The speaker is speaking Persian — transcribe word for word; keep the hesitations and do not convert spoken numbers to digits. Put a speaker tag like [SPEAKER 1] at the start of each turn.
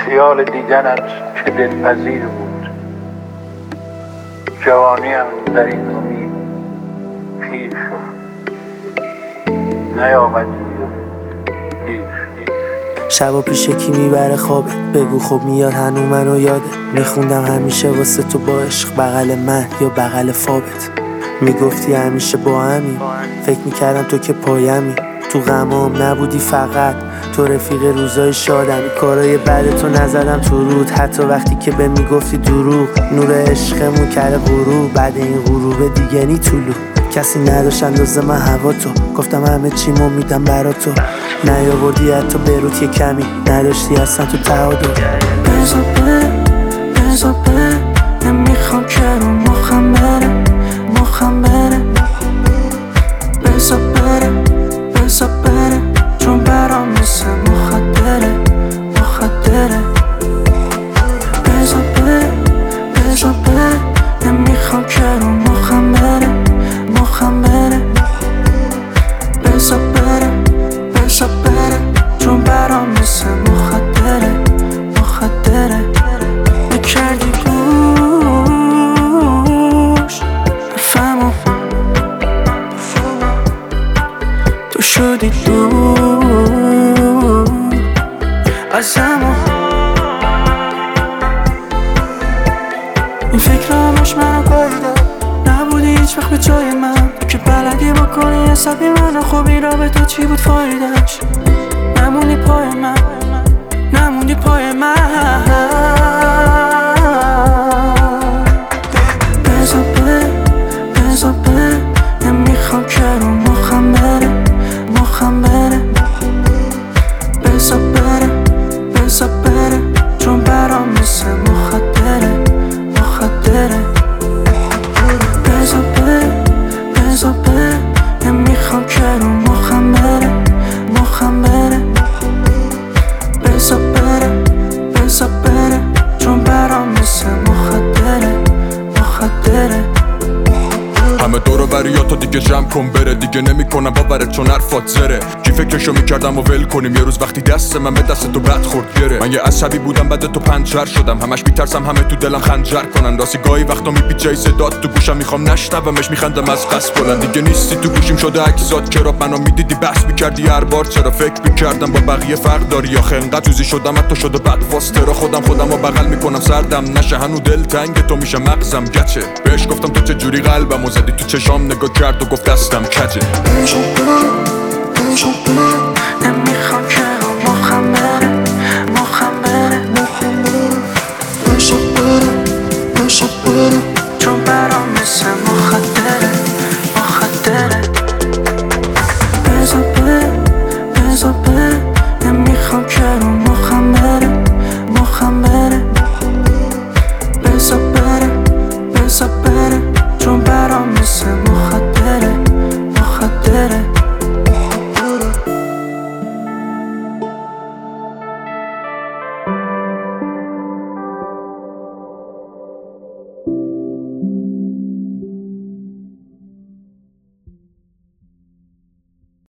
[SPEAKER 1] خیال دیدنت که دلپذیر بود، جوانیم در این امید پیر شد، نیامدی دیر شد.
[SPEAKER 2] شبا پیش کی میبره خوابه؟ بگو خب میاد هنو منو یاده. میخوندم همیشه واسه تو با عشق بغل من یا بغل فابت. میگفتی همیشه با همی، فکر میکردم تو که پایمی. تو غمام نبودی فقط تو رفیق روزای شادمی. کارای بعد تو نزدم تو رود، حتی وقتی که به میگفتی دروغ. نور عشقمون کرده غروب، بعد این غروب دیگه نی طولو. کسی نداشت اندازه من هوا تو، گفتم همه چیمو میدم برا تو. نیاوردی حتی بروت یه کمی، نداشتی اصلا تو تعادل.
[SPEAKER 3] بزا بره بزا بره، نمیخوام که رو مخم بره مخم بره. بزا بره بزا بره، چون برام مثل مخدره مخدره. بزا بره بزا بره، نمیخوام که رو مخم بره مخم بره. بزا بره بزا بره، چون برام مثل مخدره مخدره. بکردی گوش بفهمم تو شدی دور از همون. این فکر همش منو بایده، نبودی هیچ وقت به جای من. که بلدی بکنی حسابی منو، خب این رابطه چی بود فایدهش؟ نموندی پای من نموندی پای من. بزا بره بزا بره، نمیخوام که رو مخم بره مخم بره. بزا بره بزا بره، چون برام مثل مخدره مخدره. بزا بره بزا بره، نمیخوام که رو مخم بره مخم بره. بزا بره بزا بره، چون برام مثل مخدره مخدره.
[SPEAKER 4] همه دورو بریاتو دیگه جمع کن بره، دیگه نمیکنم باورت چون حرفات زره. کی فکرشو میکردم و ول کنیم، یه روز وقتی دست من به دست تو بد خورد گره. من یه عصبی بودم بعد تو پنچر شدم، همش میترسم همه تو دلم خنجر کنن. راستی گاهی وقتا میپیچه صدات تو گوشم، میخوام نشنومش میخندم از قصد بلند. دیگه نیستی تو گوشیم شده عکسات، چرا منو میدیدی بحث میکردی هر بار؟ چرا فکر میکردم با بقیه فرق داری یا خنقت توزی شدم حتی شده بد فاسترا. خودم خودم رو بغل میکنم سردم نشه، هنو دل تنگ تو میشه مغزم گچه. بهش گفتم تو چه جوری قلبمو زدی، تو چشام نگاه کرد و گفت دستم کجه.
[SPEAKER 3] نمیخوام